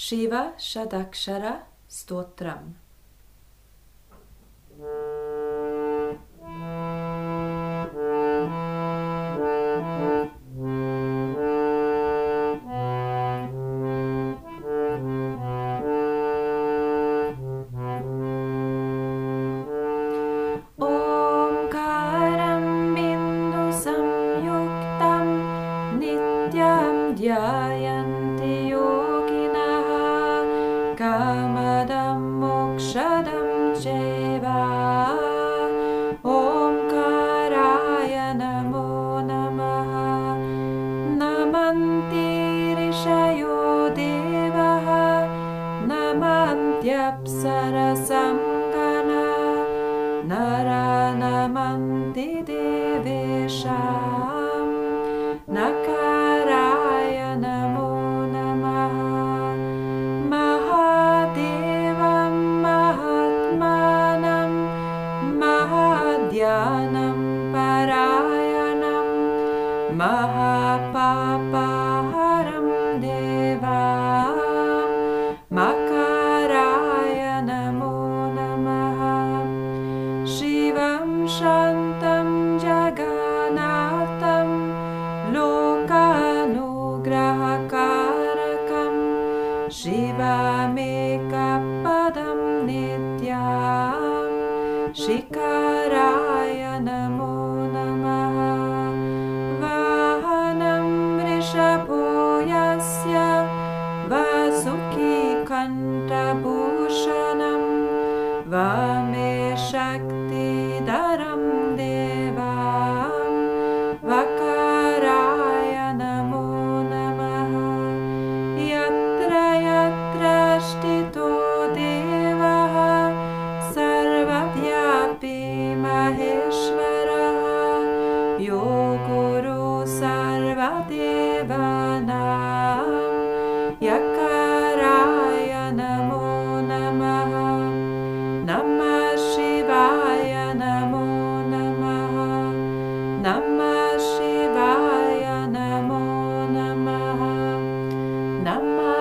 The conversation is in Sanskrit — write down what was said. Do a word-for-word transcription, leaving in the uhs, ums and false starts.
Shiva Shadakshara Stotram. Dhyayanti yoginaha kamadam mokshadam cheva omkaraya namo namaha namanti rishayo devaha namantyapsara samgana nara namanti devesham nakaraya namo namaha mahadevam mahatmanam mahadhyanam parayanam mahapapaharam devam makaraya namo namaha shivam shantam jaganatam Lokanugrahakarakam Shivamekapadam nityam Shikaraya namo namaha Vahanam vrishabho yasya Vasuki kantabhushanam Vame shakti daram devam Vakaraya namo namaha Yatra yatra shtito devaha Sarvavyapi maheshvaraha Yoguru sarvadevanam Yakaraya namo namaha Namah Shivaya namo namaha Namah Shivaya namo namaha Namah